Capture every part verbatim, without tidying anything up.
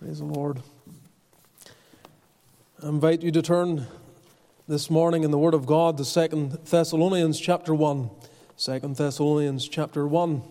Praise the Lord. I invite you to turn this morning in the Word of God to Second Thessalonians chapter one. Second Thessalonians chapter one.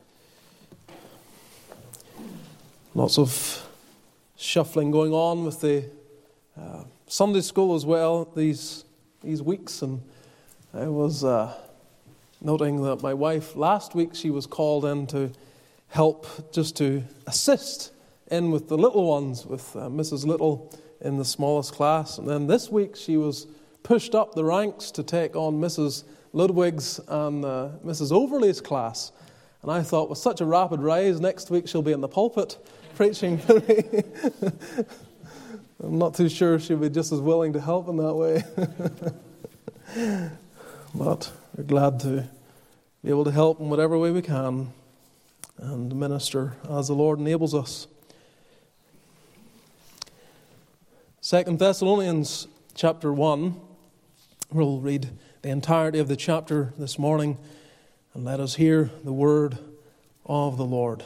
Lots of shuffling going on with the uh, Sunday school as well these these weeks, and I was uh, noting that my wife last week, she was called in to help, just to assist in with the little ones, with uh, Missus Little in the smallest class. And then this week she was pushed up the ranks to take on Missus Ludwig's and uh, Missus Overley's class. And I thought, with such a rapid rise, next week she'll be in the pulpit preaching for me. I'm not too sure she'll be just as willing to help in that way. But we're glad to be able to help in whatever way we can and minister as the Lord enables us. Second Thessalonians chapter one. We'll read the entirety of the chapter this morning, and let us hear the word of the Lord.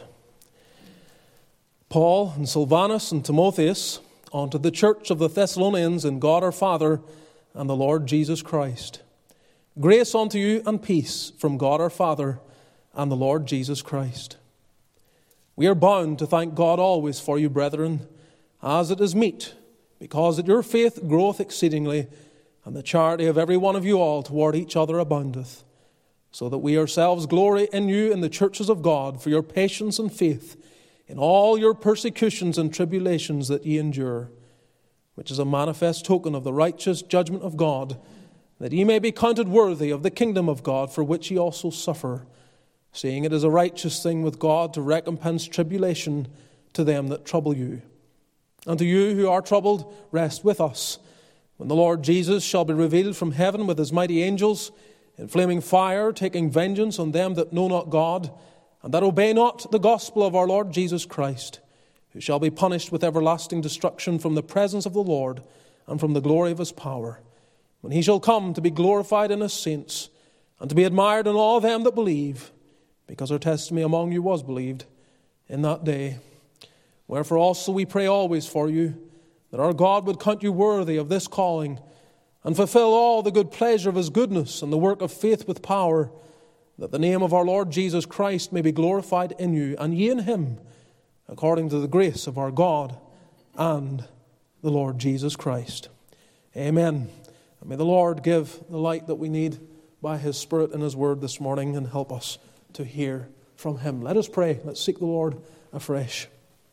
Paul and Silvanus and Timotheus, unto the church of the Thessalonians in God our Father and the Lord Jesus Christ. Grace unto you and peace from God our Father and the Lord Jesus Christ. We are bound to thank God always for you, brethren, as it is meet, because that your faith groweth exceedingly, and the charity of every one of you all toward each other aboundeth, so that we ourselves glory in you in the churches of God for your patience and faith in all your persecutions and tribulations that ye endure, which is a manifest token of the righteous judgment of God, that ye may be counted worthy of the kingdom of God, for which ye also suffer, seeing it is a righteous thing with God to recompense tribulation to them that trouble you. And to you who are troubled, rest with us, when the Lord Jesus shall be revealed from heaven with his mighty angels, in flaming fire, taking vengeance on them that know not God, and that obey not the gospel of our Lord Jesus Christ, who shall be punished with everlasting destruction from the presence of the Lord and from the glory of his power, when he shall come to be glorified in his saints, and to be admired in all them that believe, because our testimony among you was believed in that day. Wherefore also we pray always for you, that our God would count you worthy of this calling, and fulfill all the good pleasure of his goodness and the work of faith with power, that the name of our Lord Jesus Christ may be glorified in you, and ye in him, according to the grace of our God and the Lord Jesus Christ. Amen. And may the Lord give the light that we need by his Spirit and his word this morning, and help us to hear from him. Let us pray. Let's seek the Lord afresh.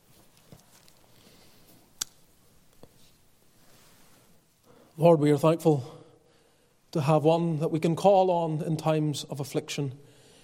Lord, we are thankful to have one that we can call on in times of affliction.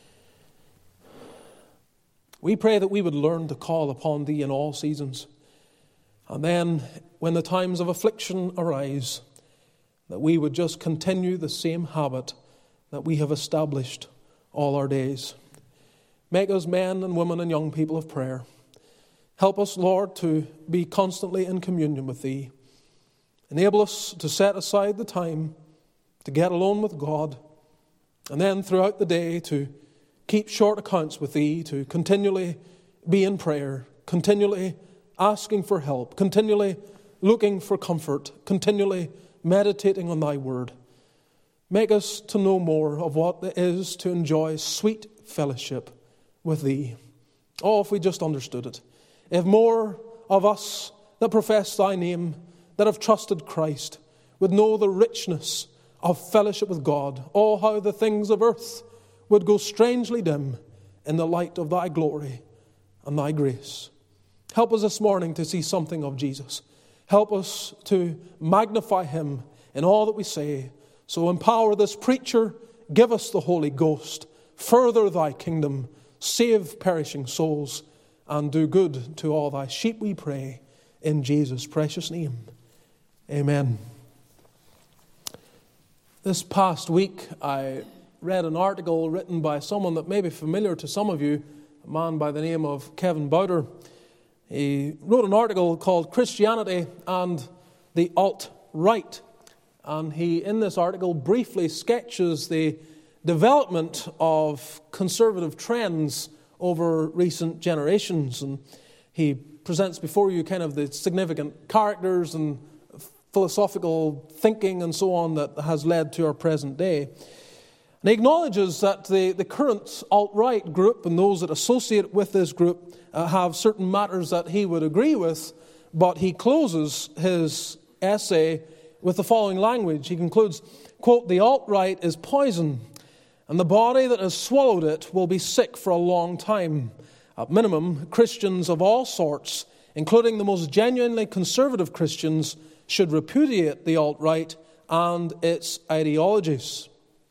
We pray that we would learn to call upon thee in all seasons. And then, when the times of affliction arise, that we would just continue the same habit that we have established all our days. Make us men and women and young people of prayer. Help us, Lord, to be constantly in communion with thee. Enable us to set aside the time to get alone with God, and then throughout the day to keep short accounts with thee, to continually be in prayer, continually asking for help, continually looking for comfort, continually meditating on thy word. Make us to know more of what it is to enjoy sweet fellowship with thee. Oh, if we just understood it. If more of us that profess thy name, that have trusted Christ, would know the richness of fellowship with God. Oh, how the things of earth would go strangely dim in the light of thy glory and thy grace. Help us this morning to see something of Jesus. Help us to magnify him in all that we say. So empower this preacher, give us the Holy Ghost, further thy kingdom, save perishing souls, and do good to all thy sheep, we pray, in Jesus' precious name. Amen. This past week, I read an article written by someone that may be familiar to some of you, a man by the name of Kevin Bowder. He wrote an article called Christianity and the Alt-Right. And he, in this article, briefly sketches the development of conservative trends over recent generations. And he presents before you kind of the significant characters and philosophical thinking and so on that has led to our present day. And he acknowledges that the, the current alt-right group and those that associate with this group uh, have certain matters that he would agree with, but he closes his essay with the following language. He concludes, quote, "The alt-right is poison, and the body that has swallowed it will be sick for a long time. At minimum, Christians of all sorts, including the most genuinely conservative Christians, should repudiate the alt-right and its ideologies."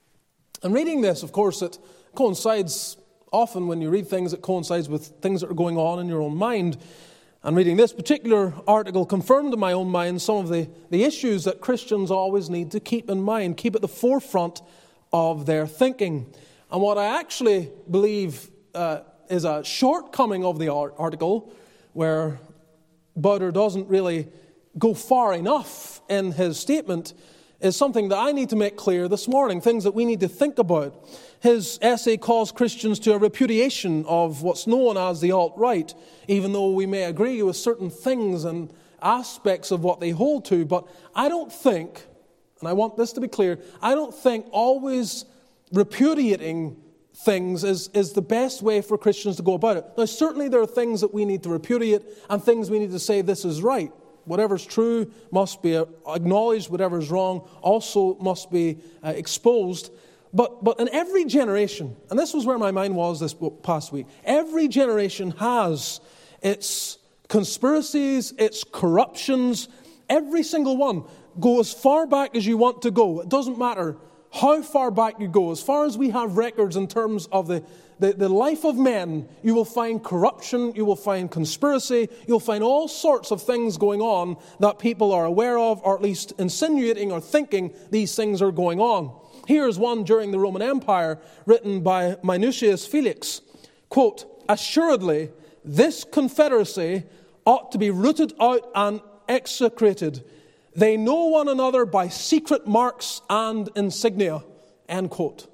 And reading this, of course, it coincides often when you read things, it coincides with things that are going on in your own mind. And reading this particular article confirmed in my own mind some of the, the issues that Christians always need to keep in mind, keep at the forefront of their thinking. And what I actually believe uh, is a shortcoming of the article, where Bowder doesn't really go far enough in his statement, is something that I need to make clear this morning, things that we need to think about. His essay calls Christians to a repudiation of what's known as the alt-right, even though we may agree with certain things and aspects of what they hold to. But I don't think, and I want this to be clear, I don't think always repudiating things is, is the best way for Christians to go about it. Now, certainly there are things that we need to repudiate and things we need to say this is right. Whatever's true must be acknowledged. Whatever's wrong also must be uh, exposed. But but in every generation, and this was where my mind was this past week, every generation has its conspiracies, its corruptions. Every single one. Go as far back as you want to go. It doesn't matter how far back you go. As far as we have records in terms of the The, the life of men, you will find corruption, you will find conspiracy, you'll find all sorts of things going on that people are aware of, or at least insinuating or thinking these things are going on. Here's one during the Roman Empire, written by Minucius Felix. Quote, "Assuredly, this confederacy ought to be rooted out and execrated. They know one another by secret marks and insignia." End quote.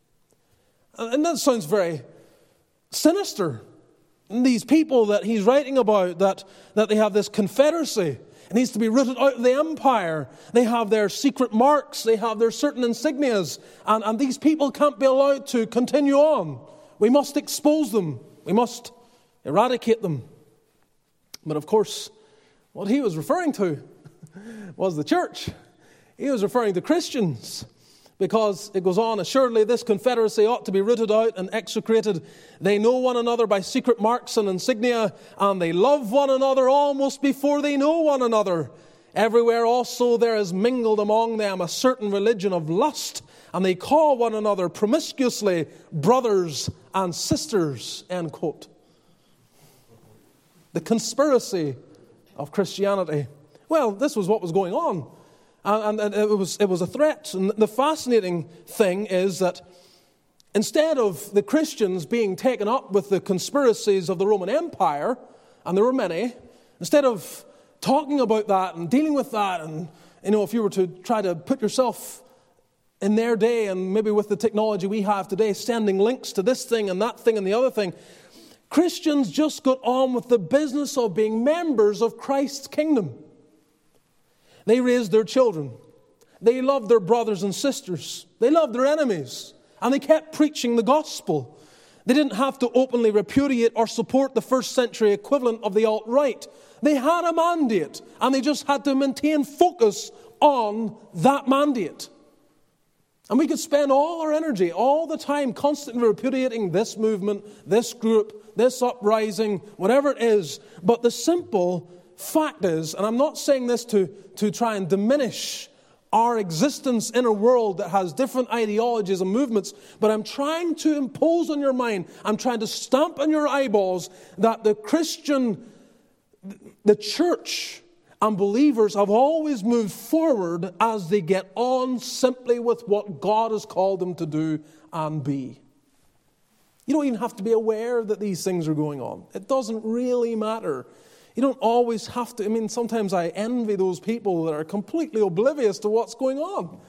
And that sounds very sinister. And these people that he's writing about, that, that they have this confederacy, it needs to be rooted out of the empire. They have their secret marks, they have their certain insignias, and, and these people can't be allowed to continue on. We must expose them. We must eradicate them. But of course, what he was referring to was the church. He was referring to Christians. Because it goes on, "Assuredly this confederacy ought to be rooted out and execrated. They know one another by secret marks and insignia, and they love one another almost before they know one another. Everywhere also there is mingled among them a certain religion of lust, and they call one another promiscuously brothers and sisters." End quote. The conspiracy of Christianity. Well, this was what was going on. And, and it was it was a threat. And the fascinating thing is that instead of the Christians being taken up with the conspiracies of the Roman Empire, and there were many, instead of talking about that and dealing with that, and you know, if you were to try to put yourself in their day, and maybe with the technology we have today, sending links to this thing and that thing and the other thing, Christians just got on with the business of being members of Christ's kingdom. They raised their children. They loved their brothers and sisters. They loved their enemies. And they kept preaching the gospel. They didn't have to openly repudiate or support the first century equivalent of the alt-right. They had a mandate, and they just had to maintain focus on that mandate. And we could spend all our energy, all the time, constantly repudiating this movement, this group, this uprising, whatever it is. But the simple fact is, and I'm not saying this to, to try and diminish our existence in a world that has different ideologies and movements, but I'm trying to impose on your mind, I'm trying to stamp on your eyeballs that the Christian, the church and believers have always moved forward as they get on simply with what God has called them to do and be. You don't even have to be aware that these things are going on. It doesn't really matter. You don't always have to. I mean, sometimes I envy those people that are completely oblivious to what's going on.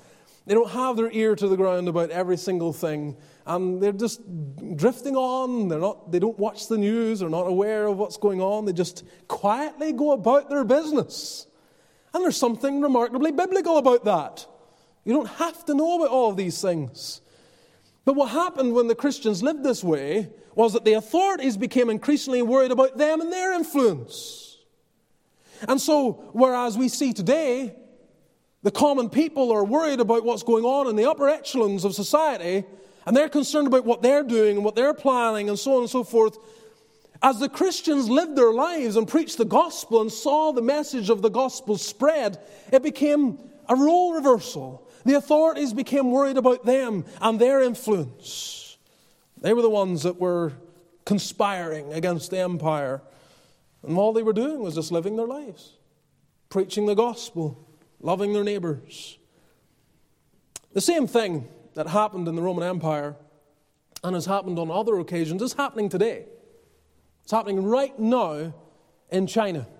They don't have their ear to the ground about every single thing. And they're just drifting on. They're not, they don't watch the news. They're not aware of what's going on. They just quietly go about their business. And there's something remarkably biblical about that. You don't have to know about all of these things. But what happened when the Christians lived this way was that the authorities became increasingly worried about them and their influence. And so, whereas we see today, the common people are worried about what's going on in the upper echelons of society, and they're concerned about what they're doing and what they're planning and so on and so forth. As the Christians lived their lives and preached the gospel and saw the message of the gospel spread, it became a role reversal. The authorities became worried about them and their influence. They were the ones that were conspiring against the empire. And all they were doing was just living their lives, preaching the gospel, loving their neighbors. The same thing that happened in the Roman Empire and has happened on other occasions is happening today. It's happening right now in China.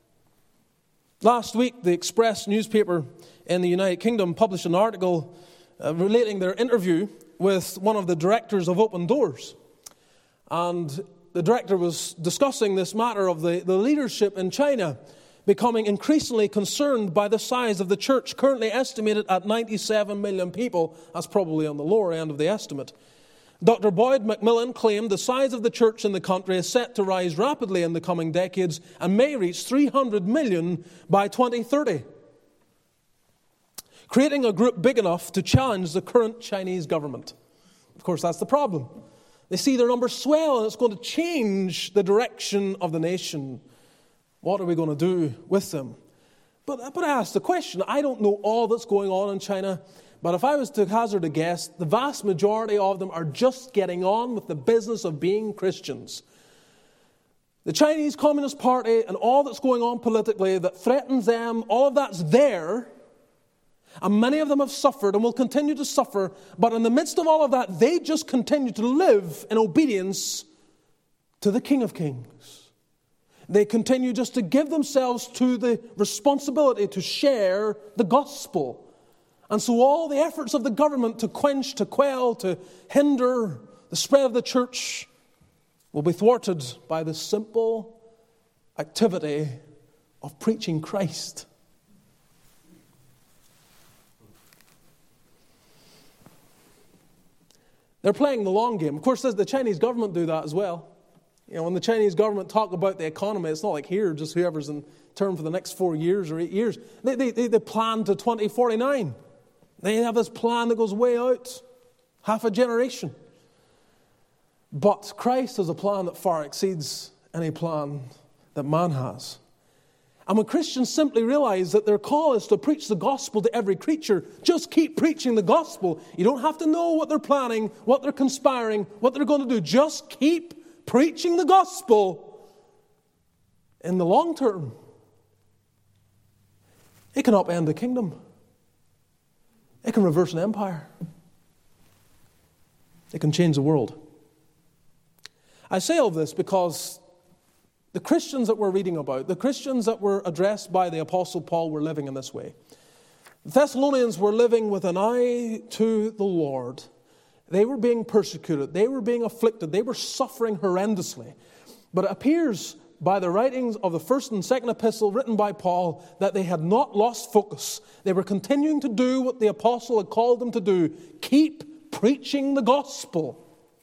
Last week, the Express newspaper in the United Kingdom published an article uh, relating their interview with one of the directors of Open Doors. And the director was discussing this matter of the, the leadership in China becoming increasingly concerned by the size of the church, currently estimated at ninety-seven million people. That's probably on the lower end of the estimate. Doctor Boyd McMillan claimed the size of the church in the country is set to rise rapidly in the coming decades and may reach three hundred million by twenty thirty, creating a group big enough to challenge the current Chinese government. Of course, that's the problem. They see their numbers swell and it's going to change the direction of the nation. What are we going to do with them? But, but I ask the question, I don't know all that's going on in China, but if I was to hazard a guess, the vast majority of them are just getting on with the business of being Christians. The Chinese Communist Party and all that's going on politically that threatens them, all of that's there, and many of them have suffered and will continue to suffer, but in the midst of all of that, they just continue to live in obedience to the King of Kings. They continue just to give themselves to the responsibility to share the gospel. And so all the efforts of the government to quench, to quell, to hinder the spread of the church will be thwarted by the simple activity of preaching Christ. They're playing the long game. Of course, the Chinese government do that as well. You know, when the Chinese government talk about the economy, it's not like here, just whoever's in term for the next four years or eight years. They, they, they plan to twenty forty-nine. They have this plan that goes way out, half a generation. But Christ has a plan that far exceeds any plan that man has. And when Christians simply realize that their call is to preach the gospel to every creature, just keep preaching the gospel. You don't have to know what they're planning, what they're conspiring, what they're going to do. Just keep preaching the gospel. In the long term, it can upend the kingdom. It can reverse an empire. It can change the world. I say all this because the Christians that we're reading about, the Christians that were addressed by the Apostle Paul were living in this way. The Thessalonians were living with an eye to the Lord. They were being persecuted. They were being afflicted. They were suffering horrendously. But it appears by the writings of the first and second epistle written by Paul that they had not lost focus. They were continuing to do what the apostle had called them to do. Keep preaching the gospel.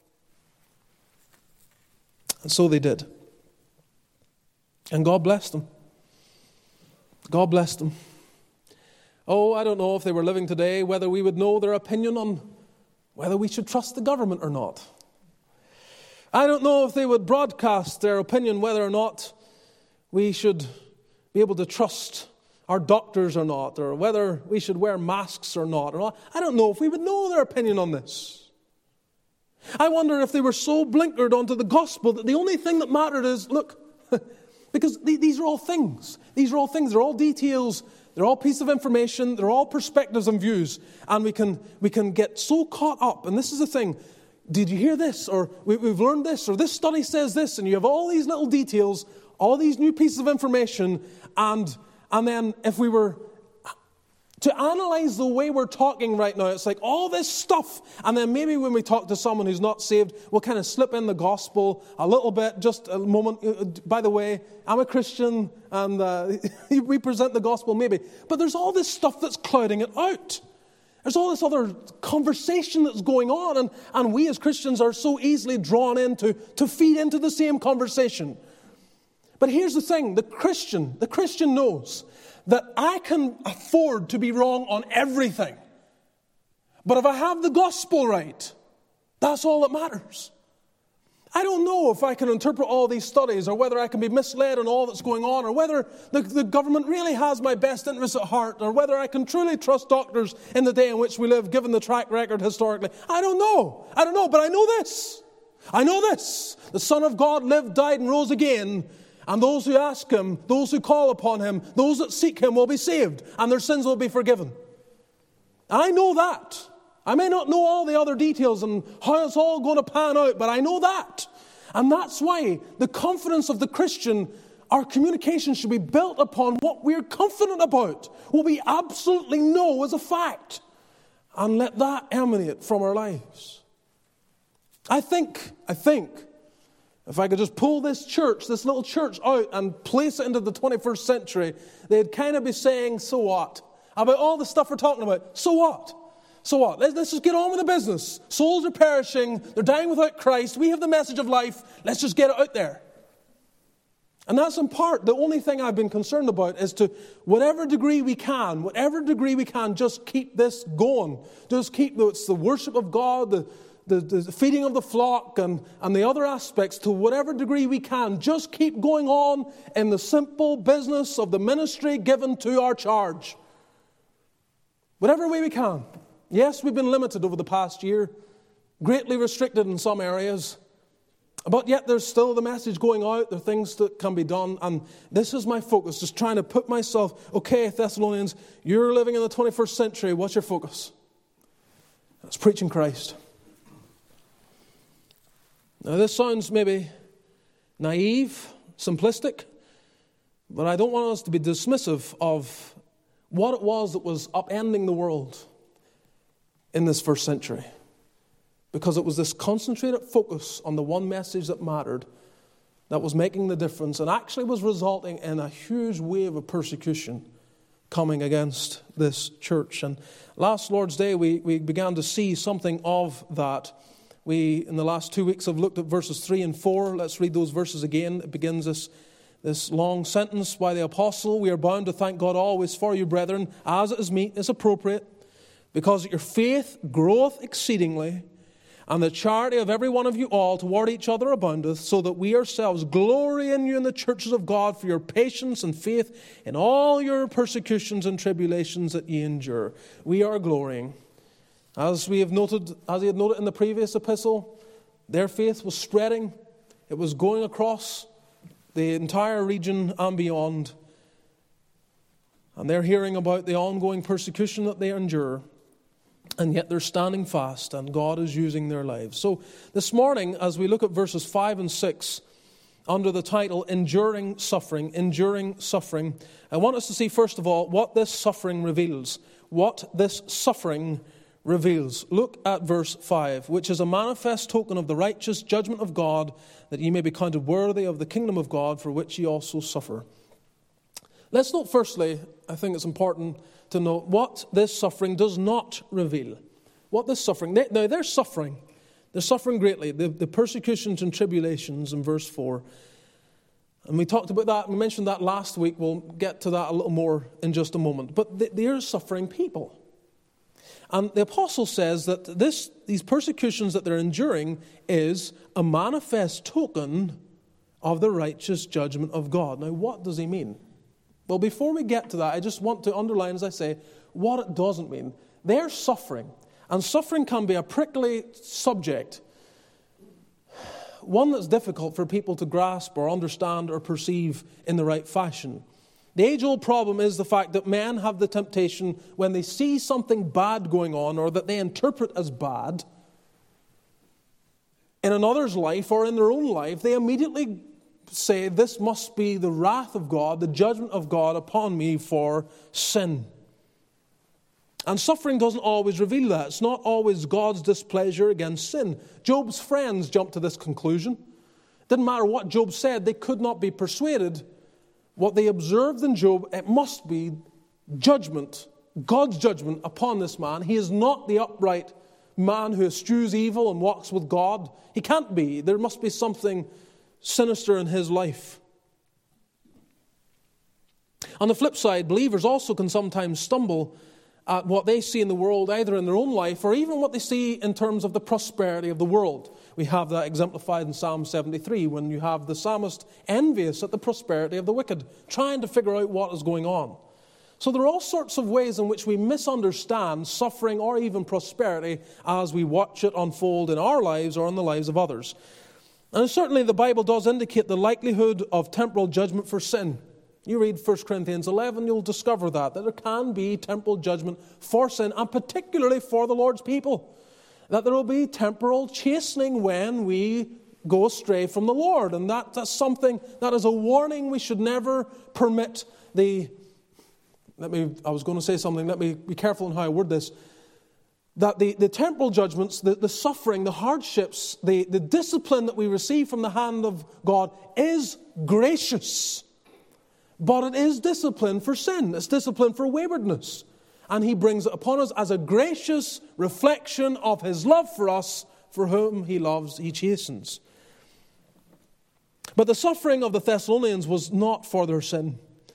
And so they did. And God blessed them. God blessed them. Oh, I don't know if they were living today, whether we would know their opinion on whether we should trust the government or not. I don't know if they would broadcast their opinion whether or not we should be able to trust our doctors or not, or whether we should wear masks or not. Or not. I don't know if we would know their opinion on this. I wonder if they were so blinkered onto the gospel that the only thing that mattered is, look, because these are all things. These are all things. They're all details. They're all pieces of information. They're all perspectives and views. And we can we can get so caught up. And this is the thing. Did you hear this? Or we, we've learned this. Or this study says this. And you have all these little details, all these new pieces of information. And, and then if we were To analyze the way we're talking right now, it's like all this stuff. And then maybe when we talk to someone who's not saved, we'll kind of slip in the gospel a little bit, just a moment. By the way, I'm a Christian, and uh, we present the gospel maybe. But there's all this stuff that's clouding it out. There's all this other conversation that's going on, and, and we as Christians are so easily drawn into to feed into the same conversation. But here's the thing, the Christian, the Christian knows that I can afford to be wrong on everything. But if I have the gospel right, that's all that matters. I don't know if I can interpret all these studies, or whether I can be misled on all that's going on, or whether the, the government really has my best interests at heart, or whether I can truly trust doctors in the day in which we live, given the track record historically. I don't know. I don't know, but I know this. I know this. The Son of God lived, died, and rose again. And those who ask Him, those who call upon Him, those that seek Him will be saved, and their sins will be forgiven. I know that. I may not know all the other details and how it's all going to pan out, but I know that. And that's why the confidence of the Christian, our communication should be built upon what we're confident about, what we absolutely know as a fact, and let that emanate from our lives. I think, I think, if I could just pull this church, this little church out and place it into the twenty-first century, they'd kind of be saying, so what? About all the stuff we're talking about, so what? So what? Let's, let's just get on with the business. Souls are perishing. They're dying without Christ. We have the message of life. Let's just get it out there. And that's in part the only thing I've been concerned about, is to whatever degree we can, whatever degree we can, just keep this going. Just keep the, it's the worship of God, the The, the feeding of the flock, and, and the other aspects, to whatever degree we can, just keep going on in the simple business of the ministry given to our charge. Whatever way we can. Yes, we've been limited over the past year, greatly restricted in some areas, but yet there's still the message going out. There are things that can be done, and this is my focus, just trying to put myself, okay, Thessalonians, you're living in the twenty-first century, what's your focus? It's preaching Christ. Now, this sounds maybe naive, simplistic, but I don't want us to be dismissive of what it was that was upending the world in this first century, because it was this concentrated focus on the one message that mattered, that was making the difference, and actually was resulting in a huge wave of persecution coming against this church. And last Lord's Day, we, we began to see something of that. We, in the last two weeks, have looked at verses three and four. Let's read those verses again. It begins this, this long sentence by the apostle. We are bound to thank God always for you, brethren, as it is meet, is appropriate, because your faith groweth exceedingly, and the charity of every one of you all toward each other aboundeth, so that we ourselves glory in you in the churches of God for your patience and faith in all your persecutions and tribulations that ye endure. We are glorying. As we have noted, as he had noted in the previous epistle, their faith was spreading. It was going across the entire region and beyond. And they're hearing about the ongoing persecution that they endure. And yet they're standing fast, and God is using their lives. So this morning, as we look at verses five and six, under the title, Enduring Suffering, Enduring Suffering, I want us to see, first of all, what this suffering reveals. What this suffering reveals. Look at verse five, which is a manifest token of the righteous judgment of God, that ye may be counted worthy of the kingdom of God, for which ye also suffer. Let's note firstly, I think it's important to note what this suffering does not reveal. What this suffering, they, now they're suffering. They're suffering greatly. The, the persecutions and tribulations in verse four. And we talked about that, we mentioned that last week. We'll get to that a little more in just a moment. But they, they are suffering people. And the apostle says that this, these persecutions that they're enduring is a manifest token of the righteous judgment of God. Now, what does he mean? Well, before we get to that, I just want to underline, as I say, what it doesn't mean. They're suffering, and suffering can be a prickly subject, one that's difficult for people to grasp or understand or perceive in the right fashion. The age-old problem is the fact that men have the temptation, when they see something bad going on, or that they interpret as bad, in another's life or in their own life, they immediately say, this must be the wrath of God, the judgment of God upon me for sin. And suffering doesn't always reveal that. It's not always God's displeasure against sin. Job's friends jumped to this conclusion. It didn't matter what Job said, they could not be persuaded. What they observed in Job, it must be judgment, God's judgment upon this man. He is not the upright man who eschews evil and walks with God. He can't be. There must be something sinister in his life. On the flip side, believers also can sometimes stumble at what they see in the world, either in their own life or even what they see in terms of the prosperity of the world. We have that exemplified in Psalm seventy-three, when you have the psalmist envious at the prosperity of the wicked, trying to figure out what is going on. So there are all sorts of ways in which we misunderstand suffering or even prosperity as we watch it unfold in our lives or in the lives of others. And certainly the Bible does indicate the likelihood of temporal judgment for sin. You read First Corinthians eleven, you'll discover that, that there can be temporal judgment for sin, and particularly for the Lord's people. That there will be temporal chastening when we go astray from the Lord. And that, that's something, that is a warning. We should never permit the, let me, I was going to say something, let me be careful in how I word this. That the, the temporal judgments, the, the suffering, the hardships, the, the discipline that we receive from the hand of God is gracious. But it is discipline for sin. It's discipline for waywardness. And he brings it upon us as a gracious reflection of his love for us, for whom he loves, he chastens. But the suffering of the Thessalonians was not for their sin.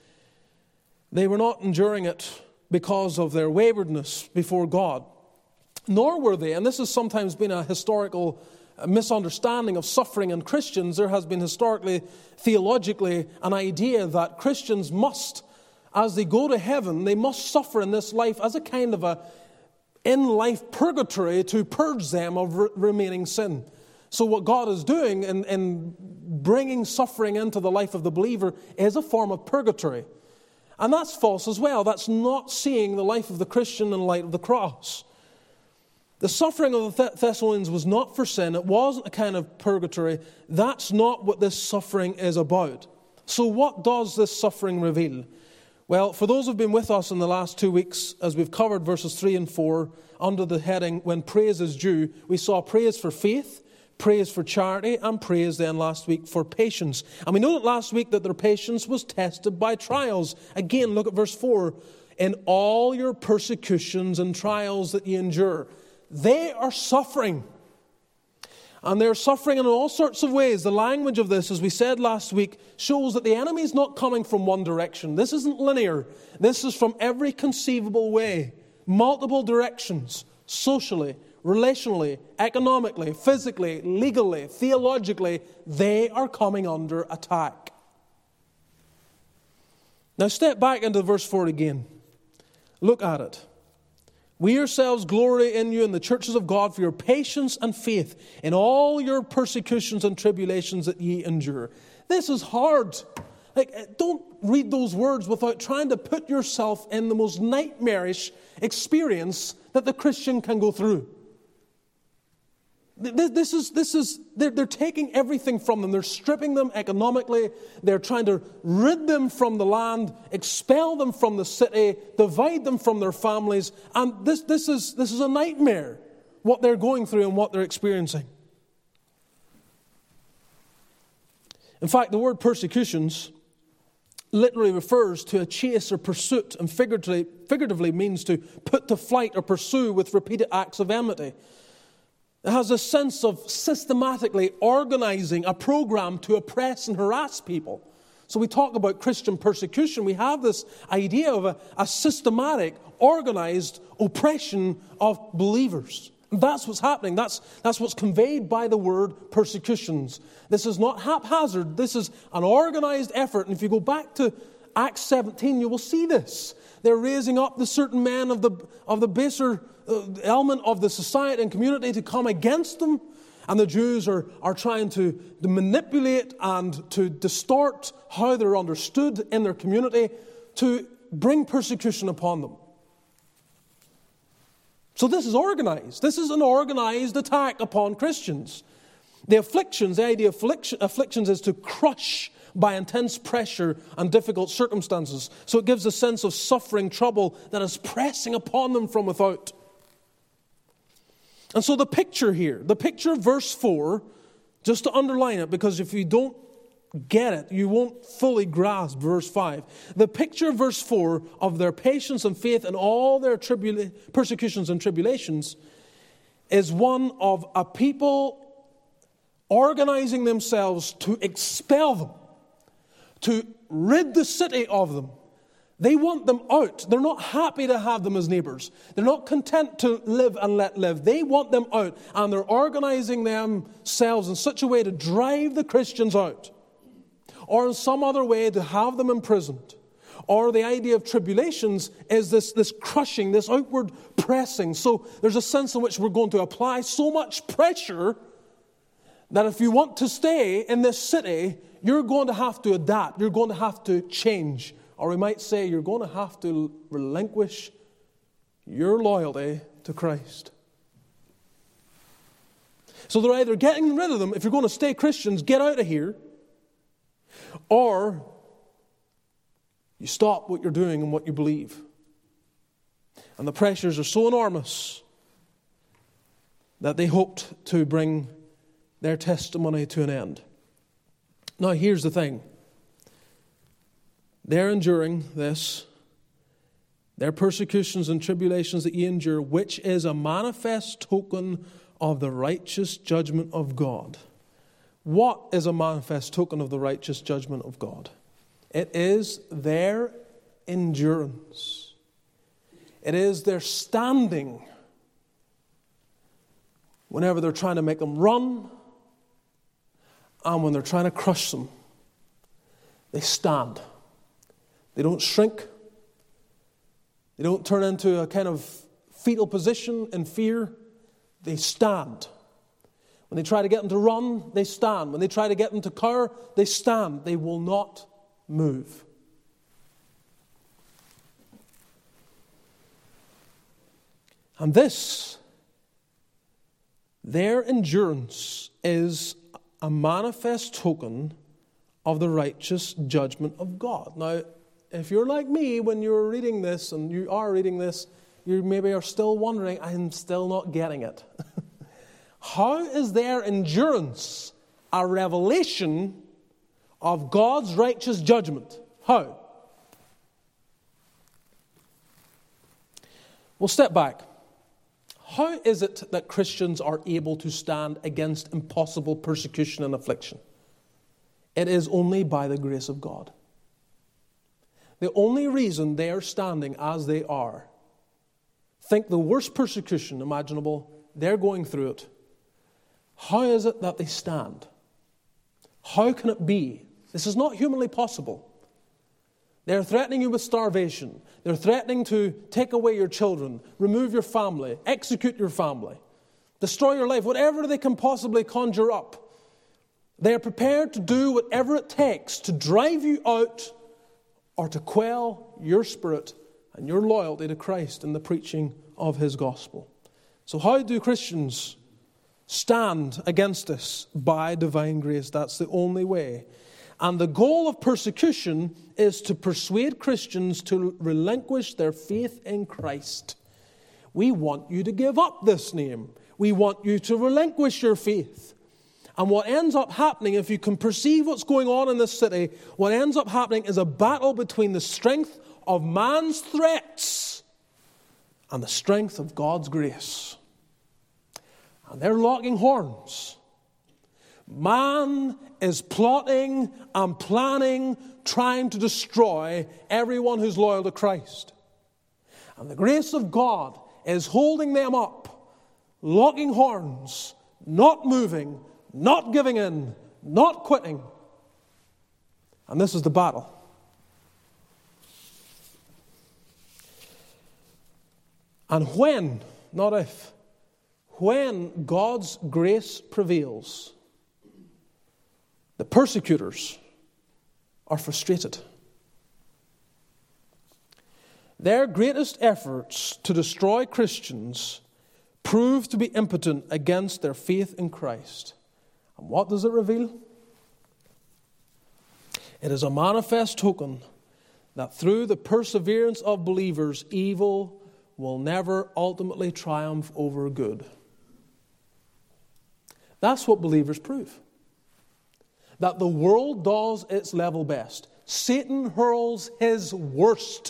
They were not enduring it because of their waywardness before God. Nor were they, and this has sometimes been a historical misunderstanding of suffering in Christians. There has been historically, theologically, an idea that Christians must, as they go to heaven, they must suffer in this life as a kind of a in-life purgatory to purge them of re- remaining sin. So what God is doing in, in bringing suffering into the life of the believer is a form of purgatory. And that's false as well. That's not seeing the life of the Christian in light of the cross. The suffering of the Thessalonians was not for sin. It wasn't a kind of purgatory. That's not what this suffering is about. So what does this suffering reveal? Well, for those who have been with us in the last two weeks, as we've covered verses three and four, under the heading, when praise is due, we saw praise for faith, praise for charity, and praise then last week for patience. And we know that last week that their patience was tested by trials. Again, look at verse four. In all your persecutions and trials that you endure, they are suffering. And they're suffering in all sorts of ways. The language of this, as we said last week, shows that the enemy is not coming from one direction. This isn't linear. This is from every conceivable way. Multiple directions. Socially, relationally, economically, physically, legally, theologically, they are coming under attack. Now step back into verse four again. Look at it. We yourselves glory in you in the churches of God for your patience and faith in all your persecutions and tribulations that ye endure. This is hard. Like, don't read those words without trying to put yourself in the most nightmarish experience that the Christian can go through. This is, this is, they're, they're taking everything from them. They're stripping them economically. They're trying to rid them from the land, expel them from the city, divide them from their families. And this, this is, this is a nightmare, what they're going through and what they're experiencing. In fact, the word persecutions literally refers to a chase or pursuit, and figuratively, figuratively means to put to flight or pursue with repeated acts of enmity. It has a sense of systematically organizing a program to oppress and harass people. So we talk about Christian persecution. We have this idea of a, a systematic, organized oppression of believers. And that's what's happening. That's, that's what's conveyed by the word persecutions. This is not haphazard. This is an organized effort. And if you go back to Acts seventeen, you will see this. They're raising up the certain men of the, of the baser element of the society and community to come against them, and the Jews are, are trying to, to manipulate and to distort how they're understood in their community to bring persecution upon them. So this is organized. This is an organized attack upon Christians. The afflictions, the idea of affliction, afflictions is to crush, by intense pressure and difficult circumstances. So it gives a sense of suffering, trouble that is pressing upon them from without. And so the picture here, the picture of verse four, just to underline it, because if you don't get it, you won't fully grasp verse five. The picture of verse four of their patience and faith in all their tribula- persecutions and tribulations is one of a people organizing themselves to expel them, to rid the city of them. They want them out. They're not happy to have them as neighbors. They're not content to live and let live. They want them out, and they're organizing themselves in such a way to drive the Christians out, or in some other way to have them imprisoned. Or the idea of tribulations is this, this crushing, this outward pressing. So there's a sense in which we're going to apply so much pressure that if you want to stay in this city, you're going to have to adapt. You're going to have to change. Or we might say you're going to have to relinquish your loyalty to Christ. So they're either getting rid of them. If you're going to stay Christians, get out of here. Or you stop what you're doing and what you believe. And the pressures are so enormous that they hoped to bring their testimony to an end. Now here's the thing. They're enduring this, their persecutions and tribulations that ye endure, which is a manifest token of the righteous judgment of God. What is a manifest token of the righteous judgment of God? It is their endurance. It is their standing whenever they're trying to make them run and when they're trying to crush them. They stand. They don't shrink. They don't turn into a kind of fetal position in fear. They stand. When they try to get them to run, they stand. When they try to get them to cower, they stand. They will not move. And this, their endurance, is a manifest token of the righteous judgment of God. Now, if you're like me, when you're reading this, and you are reading this, you maybe are still wondering, I'm still not getting it. How is their endurance a revelation of God's righteous judgment? How? We'll step back. How is it that Christians are able to stand against impossible persecution and affliction? It is only by the grace of God. The only reason they are standing as they are, think the worst persecution imaginable, they're going through it. How is it that they stand? How can it be? This is not humanly possible. They're threatening you with starvation. They're threatening to take away your children, remove your family, execute your family, destroy your life, whatever they can possibly conjure up. They are prepared to do whatever it takes to drive you out or to quell your spirit and your loyalty to Christ in the preaching of His gospel. So how do Christians stand against this? By divine grace. That's the only way. And the goal of persecution is to persuade Christians to relinquish their faith in Christ. We want you to give up this name. We want you to relinquish your faith. And what ends up happening, if you can perceive what's going on in this city, what ends up happening is a battle between the strength of man's threats and the strength of God's grace. And they're locking horns. Man is plotting and planning, trying to destroy everyone who's loyal to Christ. And the grace of God is holding them up, locking horns, not moving, not giving in, not quitting. And this is the battle. And when, not if, when God's grace prevails, the persecutors are frustrated. Their greatest efforts to destroy Christians prove to be impotent against their faith in Christ. And what does it reveal? It is a manifest token that through the perseverance of believers, evil will never ultimately triumph over good. That's what believers prove. That the world does its level best. Satan hurls his worst.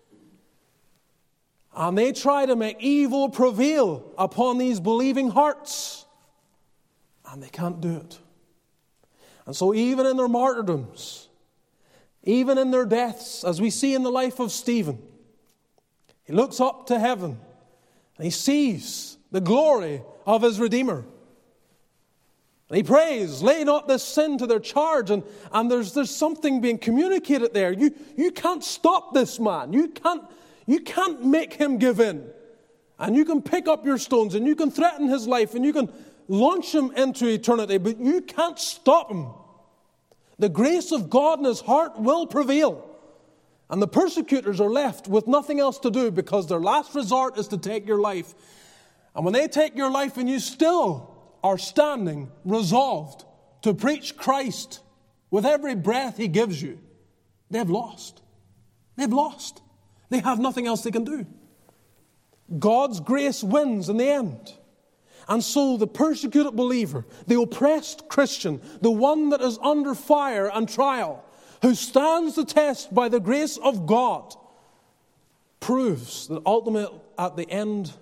And they try to make evil prevail upon these believing hearts. And they can't do it. And so even in their martyrdoms, even in their deaths, as we see in the life of Stephen, he looks up to heaven and he sees the glory of his Redeemer. And he prays, lay not this sin to their charge. And, and there's, there's something being communicated there. You, you can't stop this man. You can't, you can't make him give in. And you can pick up your stones and you can threaten his life and you can launch him into eternity, but you can't stop him. The grace of God in his heart will prevail. And the persecutors are left with nothing else to do because their last resort is to take your life. And when they take your life and you still are standing, resolved to preach Christ with every breath he gives you, they've lost. They've lost. They have nothing else they can do. God's grace wins in the end. And so the persecuted believer, the oppressed Christian, the one that is under fire and trial, who stands the test by the grace of God, proves that ultimately at the end,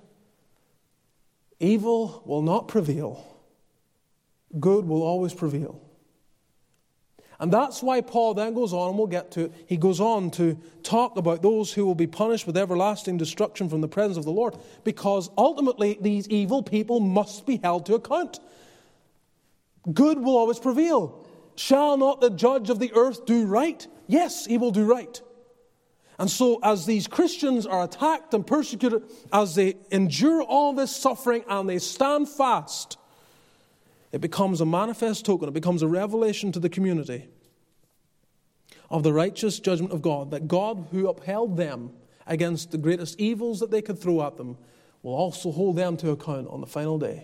evil will not prevail. Good will always prevail. And that's why Paul then goes on, and we'll get to it, he goes on to talk about those who will be punished with everlasting destruction from the presence of the Lord, because ultimately these evil people must be held to account. Good will always prevail. Shall not the judge of the earth do right? Yes, he will do right. And so as these Christians are attacked and persecuted, as they endure all this suffering and they stand fast, it becomes a manifest token, it becomes a revelation to the community of the righteous judgment of God, that God, who upheld them against the greatest evils that they could throw at them, will also hold them to account on the final day.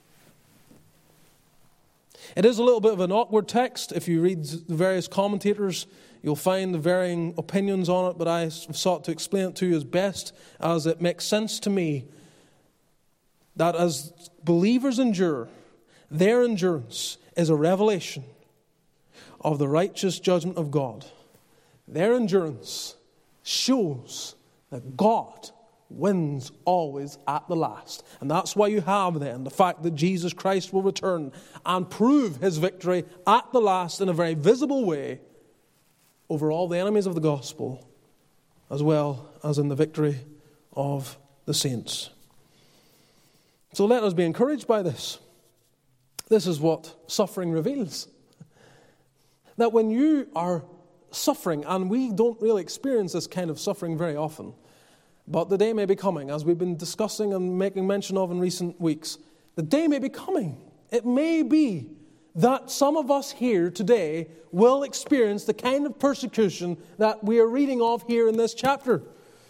It is a little bit of an awkward text. If you read the various commentators, you'll find the varying opinions on it, but I have sought to explain it to you as best as it makes sense to me, that as believers endure, their endurance is a revelation of the righteous judgment of God. Their endurance shows that God wins always at the last. And that's why you have then the fact that Jesus Christ will return and prove his victory at the last in a very visible way over all the enemies of the gospel, as well as in the victory of the saints. So let us be encouraged by this. This is what suffering reveals. That when you are suffering, and we don't really experience this kind of suffering very often, but the day may be coming, as we've been discussing and making mention of in recent weeks, the day may be coming. It may be that some of us here today will experience the kind of persecution that we are reading of here in this chapter.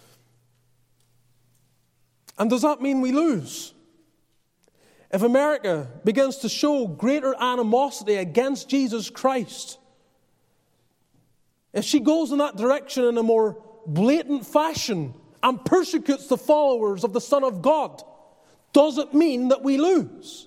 And does that mean we lose? If America begins to show greater animosity against Jesus Christ, if she goes in that direction in a more blatant fashion and persecutes the followers of the Son of God, does it mean that we lose?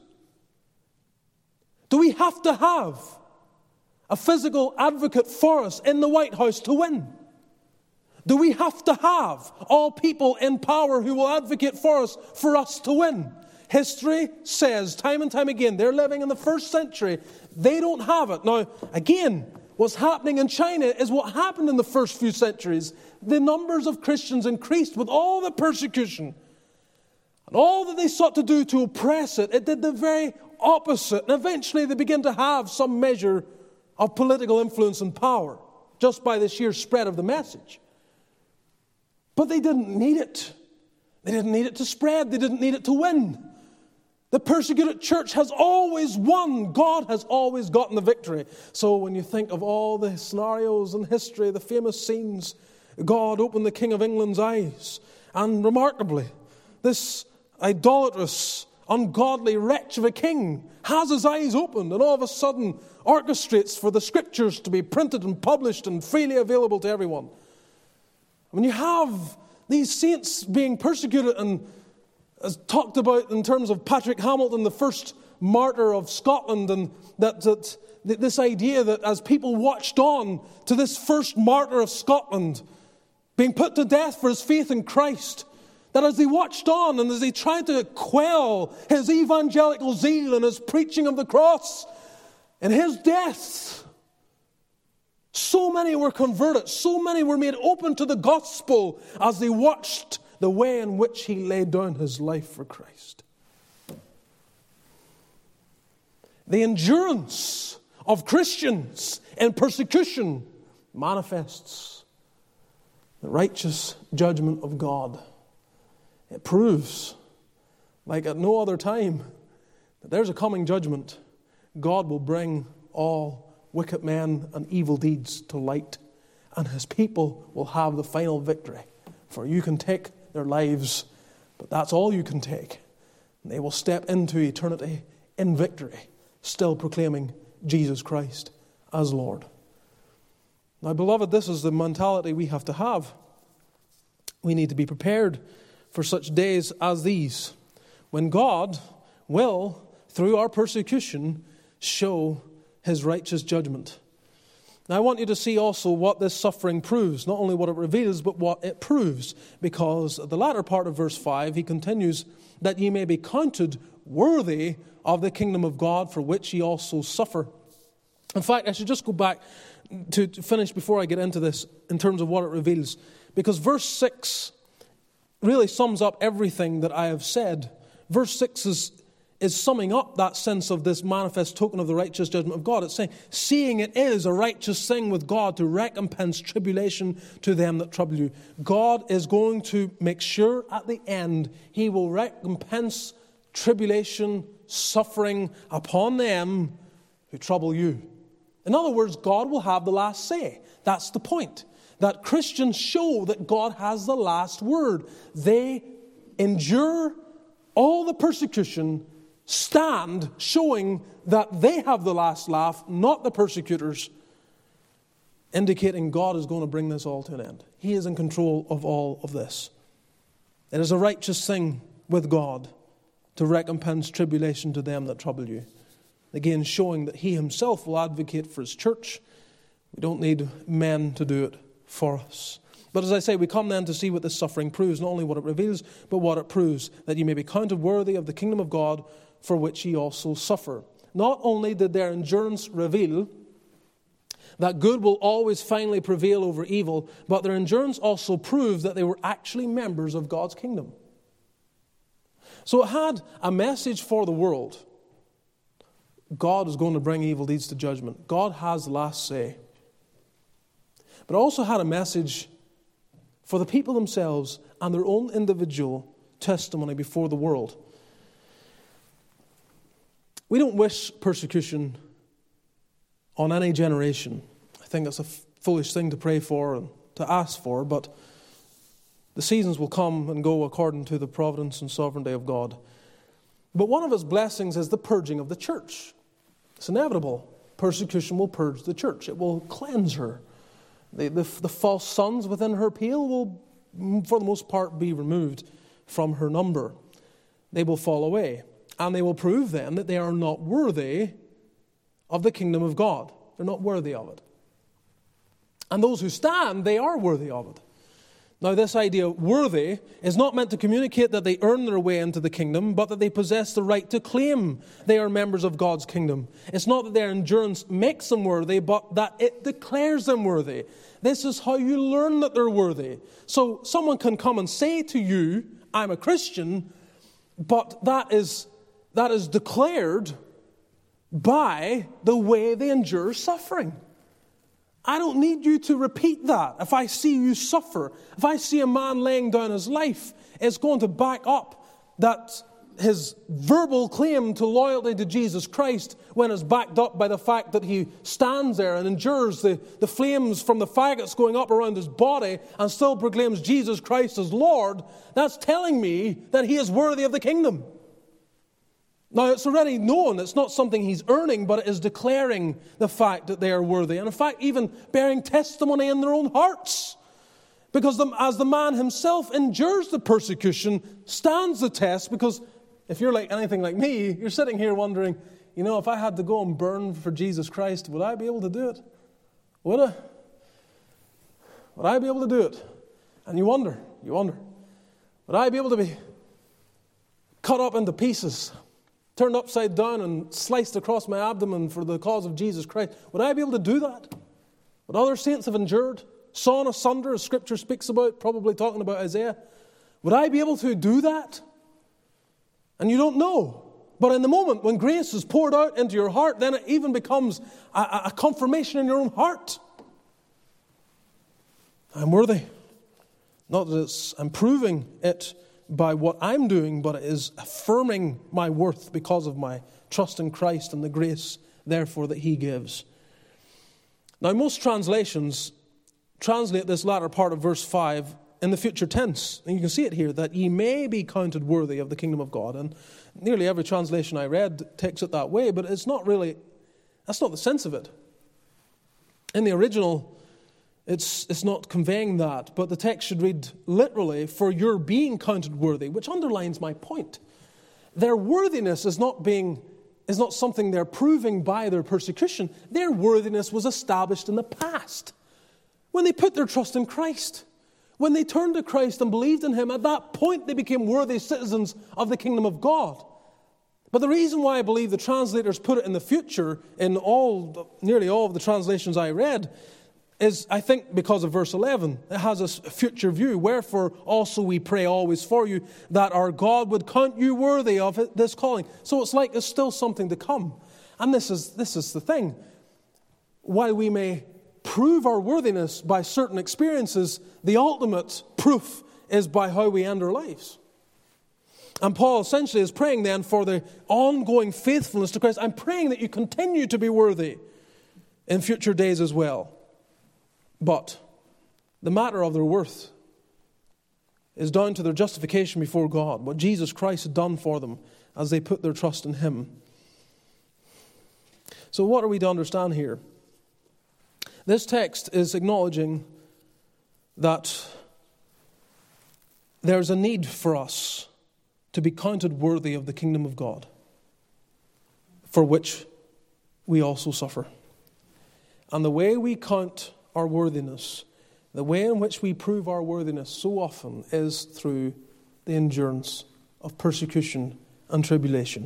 Do we have to have a physical advocate for us in the White House to win? Do we have to have all people in power who will advocate for us for us to win? History says time and time again, they're living in the first century. They don't have it. Now, again, what's happening in China is what happened in the first few centuries. The numbers of Christians increased with all the persecution. And all that they sought to do to oppress it, it did the very opposite. And eventually they began to have some measure of political influence and power, just by the sheer spread of the message. But they didn't need it. They didn't need it to spread. They didn't need it to win. The persecuted church has always won. God has always gotten the victory. So when you think of all the scenarios in history, the famous scenes, God opened the King of England's eyes. And remarkably, this idolatrous ungodly wretch of a king has his eyes opened and all of a sudden orchestrates for the scriptures to be printed and published and freely available to everyone. When you have these saints being persecuted, and as talked about in terms of Patrick Hamilton, the first martyr of Scotland, and that, that this idea that as people watched on to this first martyr of Scotland being put to death for his faith in Christ, that as they watched on and as they tried to quell his evangelical zeal and his preaching of the cross and his death, so many were converted, so many were made open to the gospel as they watched the way in which he laid down his life for Christ. The endurance of Christians in persecution manifests the righteous judgment of God. It proves, like at no other time, that there's a coming judgment. God will bring all wicked men and evil deeds to light, and his people will have the final victory. For you can take their lives, but that's all you can take. And they will step into eternity in victory, still proclaiming Jesus Christ as Lord. Now, beloved, this is the mentality we have to have. We need to be prepared for such days as these, when God will, through our persecution, show his righteous judgment. Now, I want you to see also what this suffering proves, not only what it reveals, but what it proves, because at the latter part of verse five, he continues, that ye may be counted worthy of the kingdom of God, for which ye also suffer. In fact, I should just go back to, to finish before I get into this in terms of what it reveals, because verse six really sums up everything that I have said. Verse six is is summing up that sense of this manifest token of the righteous judgment of God. It's saying, seeing it is a righteous thing with God to recompense tribulation to them that trouble you. God is going to make sure at the end he will recompense tribulation, suffering upon them who trouble you. In other words, God will have the last say. That's the point. That Christians show that God has the last word. They endure all the persecution, stand showing that they have the last laugh, not the persecutors, indicating God is going to bring this all to an end. He is in control of all of this. It is a righteous thing with God to recompense tribulation to them that trouble you. Again, showing that he himself will advocate for his church. We don't need men to do it for us. But as I say, we come then to see what this suffering proves, not only what it reveals, but what it proves, that you may be counted worthy of the kingdom of God, for which ye also suffer. Not only did their endurance reveal that good will always finally prevail over evil, but their endurance also proved that they were actually members of God's kingdom. So it had a message for the world. God is going to bring evil deeds to judgment. God has the last say. But it also had a message for the people themselves and their own individual testimony before the world. We don't wish persecution on any generation. I think that's a foolish thing to pray for and to ask for, but the seasons will come and go according to the providence and sovereignty of God. But one of his blessings is the purging of the church. It's inevitable. Persecution will purge the church. It will cleanse her. The, the, the false sons within her pale will, for the most part, be removed from her number. They will fall away. And they will prove then that they are not worthy of the kingdom of God. They're not worthy of it. And those who stand, they are worthy of it. Now, this idea of worthy is not meant to communicate that they earn their way into the kingdom, but that they possess the right to claim they are members of God's kingdom. It's not that their endurance makes them worthy, but that it declares them worthy. This is how you learn that they're worthy. So someone can come and say to you, I'm a Christian, but that is, that is declared by the way they endure suffering. I don't need you to repeat that. If I see you suffer, if I see a man laying down his life, it's going to back up that his verbal claim to loyalty to Jesus Christ when it's backed up by the fact that he stands there and endures the, the flames from the faggots going up around his body and still proclaims Jesus Christ as Lord. That's telling me that he is worthy of the kingdom. Now, it's already known. It's not something he's earning, but it is declaring the fact that they are worthy. And in fact, even bearing testimony in their own hearts. Because the, as the man himself endures the persecution, stands the test. Because if you're like anything like me, you're sitting here wondering, you know, if I had to go and burn for Jesus Christ, would I be able to do it? Would I? Would I be able to do it? And you wonder, you wonder, would I be able to be cut up into pieces, turned upside down and sliced across my abdomen for the cause of Jesus Christ? Would I be able to do that? What other saints have endured, sawn asunder, as Scripture speaks about, probably talking about Isaiah. Would I be able to do that? And you don't know. But in the moment when grace is poured out into your heart, then it even becomes a, a confirmation in your own heart. I'm worthy. Not that it's, I'm proving it by what I'm doing, but it is affirming my worth because of my trust in Christ and the grace, therefore, that He gives. Now, most translations translate this latter part of verse five in the future tense. And you can see it here, that ye may be counted worthy of the kingdom of God. And nearly every translation I read takes it that way, but it's not really, that's not the sense of it. In the original, it's it's not conveying that, but the text should read literally, for your being counted worthy, which underlines my point. Their worthiness is not being is not something they're proving by their persecution. Their worthiness was established in the past, when they put their trust in Christ. When they turned to Christ and believed in Him, at that point they became worthy citizens of the kingdom of God. But the reason why I believe the translators put it in the future in all, nearly all of the translations I read, is, I think, because of verse eleven. It has a future view. Wherefore also we pray always for you, that our God would count you worthy of this calling. So it's like there's still something to come. And this is this is the thing. While we may prove our worthiness by certain experiences, the ultimate proof is by how we end our lives. And Paul essentially is praying then for the ongoing faithfulness to Christ. I'm praying that you continue to be worthy in future days as well. But the matter of their worth is down to their justification before God, what Jesus Christ had done for them as they put their trust in Him. So what are we to understand here? This text is acknowledging that there's a need for us to be counted worthy of the kingdom of God, for which we also suffer. And the way we count our worthiness, the way in which we prove our worthiness so often is through the endurance of persecution and tribulation.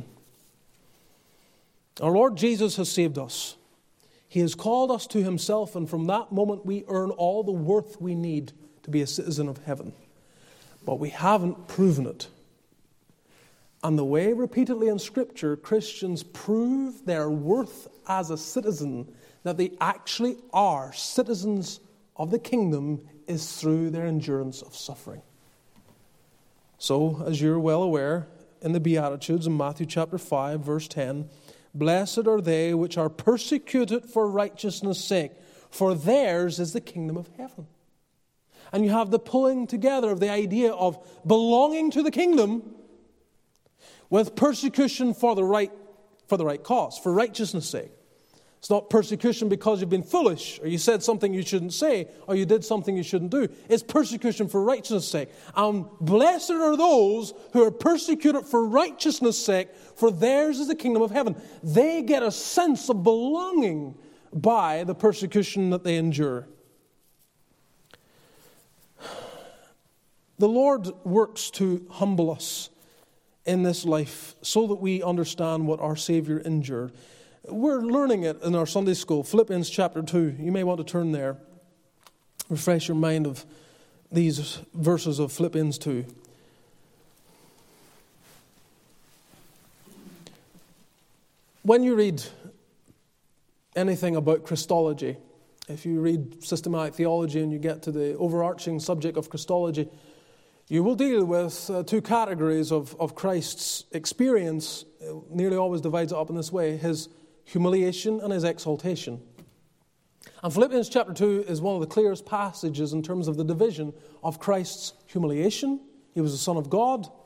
Our Lord Jesus has saved us. He has called us to Himself, and from that moment we earn all the worth we need to be a citizen of heaven. But we haven't proven it. And the way repeatedly in Scripture Christians prove their worth as a citizen, that they actually are citizens of the kingdom, is through their endurance of suffering. So, as you're well aware, in the Beatitudes in Matthew chapter five, verse ten, blessed are they which are persecuted for righteousness' sake, for theirs is the kingdom of heaven. And you have the pulling together of the idea of belonging to the kingdom with persecution for the right, for the right cause, for righteousness' sake. It's not persecution because you've been foolish, or you said something you shouldn't say, or you did something you shouldn't do. It's persecution for righteousness' sake. And blessed are those who are persecuted for righteousness' sake, for theirs is the kingdom of heaven. They get a sense of belonging by the persecution that they endure. The Lord works to humble us in this life so that we understand what our Savior endured. We're learning it in our Sunday school, Philippians chapter two. You may want to turn there. Refresh your mind of these verses of Philippians two. When you read anything about Christology, if you read systematic theology and you get to the overarching subject of Christology, you will deal with uh, two categories of, of Christ's experience. It nearly always divides it up in this way: His humiliation and His exaltation. And Philippians chapter two is one of the clearest passages in terms of the division of Christ's humiliation. He was the Son of God.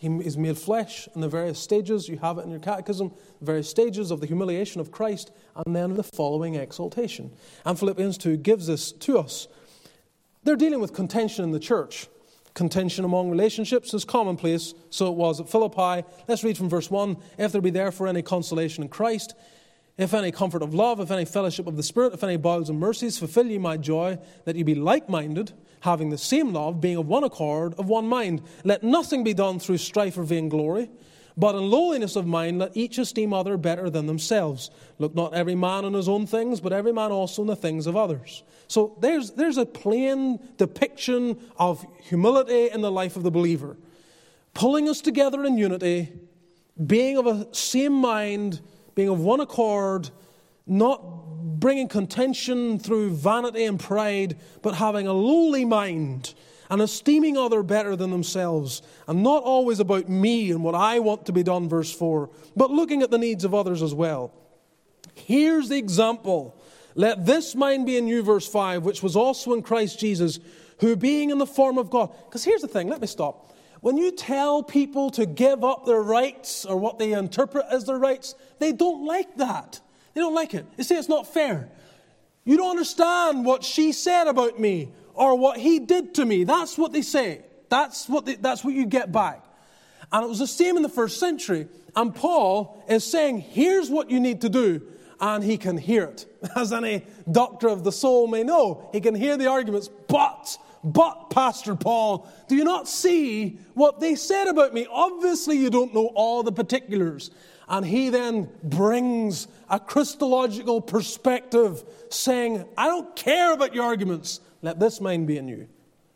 He is made flesh in the various stages. You have it in your catechism, the various stages of the humiliation of Christ, and then the following exaltation. And Philippians two gives this to us. They're dealing with contention in the church. Contention among relationships is commonplace, so it was at Philippi. Let's read from verse one. If there be therefore any consolation in Christ, if any comfort of love, if any fellowship of the Spirit, if any bowels and mercies, fulfill ye my joy, that ye be like-minded, having the same love, being of one accord, of one mind. Let nothing be done through strife or vainglory, but in lowliness of mind let each esteem other better than themselves. Look not every man on his own things, but every man also on the things of others. So there's, there's a plain depiction of humility in the life of the believer. Pulling us together in unity, being of a same mind, being of one accord, not bringing contention through vanity and pride, but having a lowly mind and esteeming other better than themselves, and not always about me and what I want to be done, verse four, but looking at the needs of others as well. Here's the example. Let this mind be in you, verse five, which was also in Christ Jesus, who being in the form of God. Because here's the thing, let me stop. When you tell people to give up their rights or what they interpret as their rights, they don't like that. They don't like it. They say it's not fair. You don't understand what she said about me or what he did to me. That's what they say. That's what they, that's what you get back. And it was the same in the first century. And Paul is saying, here's what you need to do. And he can hear it. As any doctor of the soul may know, he can hear the arguments, but... But, Pastor Paul, do you not see what they said about me? Obviously, you don't know all the particulars. And he then brings a Christological perspective, saying, I don't care about your arguments. Let this mind be in you.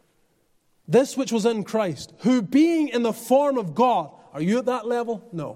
This which was in Christ, who being in the form of God. Are you at that level? No.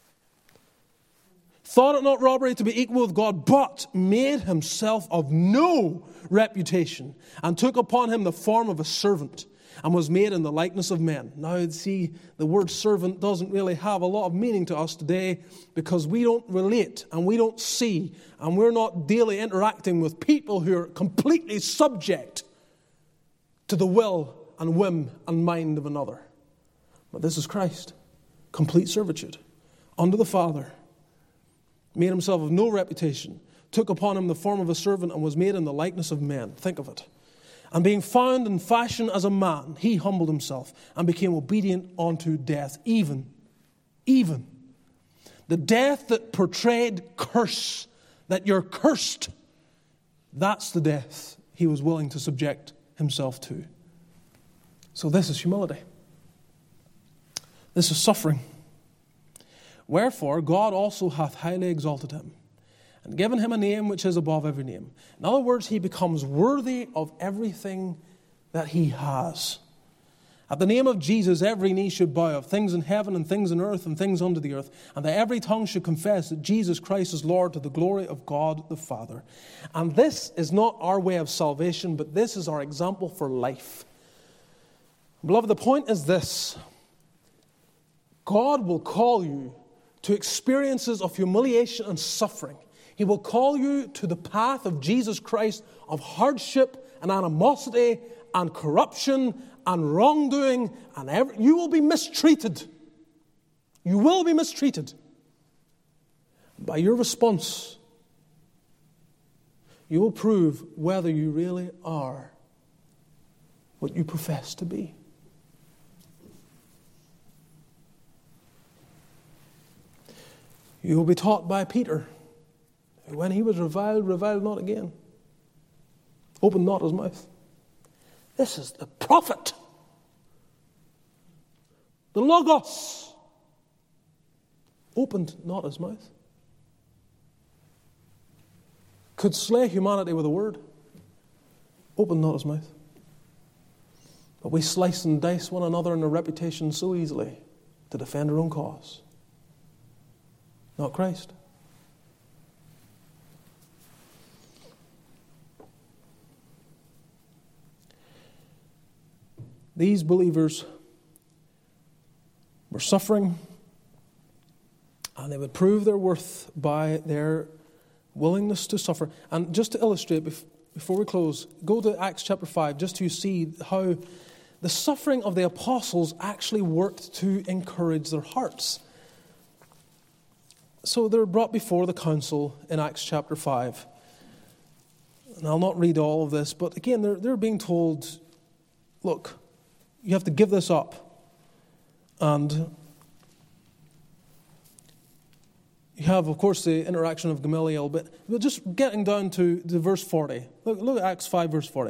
Thought it not robbery to be equal with God, but made himself of no reputation, and took upon him the form of a servant, and was made in the likeness of men. Now, see, the word servant doesn't really have a lot of meaning to us today, because we don't relate, and we don't see, and we're not daily interacting with people who are completely subject to the will and whim and mind of another. But this is Christ, complete servitude, under the Father. Made himself of no reputation, took upon him the form of a servant, and was made in the likeness of men. Think of it. And being found in fashion as a man, he humbled himself and became obedient unto death, even, even the death that portrayed curse, that you're cursed. That's the death he was willing to subject himself to. So this is humility. This is suffering. Wherefore God also hath highly exalted him, and given him a name which is above every name. In other words, he becomes worthy of everything that he has. At the name of Jesus, every knee should bow, of things in heaven and things in earth and things under the earth, and that every tongue should confess that Jesus Christ is Lord, to the glory of God the Father. And this is not our way of salvation, but this is our example for life. Beloved, the point is this. God will call you to experiences of humiliation and suffering. He will call you to the path of Jesus Christ, of hardship and animosity and corruption and wrongdoing, and every, you will be mistreated. You will be mistreated. By your response, you will prove whether you really are what you profess to be. You will be taught by Peter, who when he was reviled, reviled not again. Opened not his mouth. This is the prophet. The Logos. Opened not his mouth. Could slay humanity with a word. Opened not his mouth. But we slice and dice one another in our reputation so easily to defend our own cause. Not Christ. These believers were suffering, and they would prove their worth by their willingness to suffer. And just to illustrate, before we close, go to Acts chapter five, just to see how the suffering of the apostles actually worked to encourage their hearts. So they're brought before the council in Acts chapter five. And I'll not read all of this, but again, they're, they're being told, look, you have to give this up. And you have, of course, the interaction of Gamaliel, but, but just getting down to, to verse forty. Look, look at Acts five, verse forty.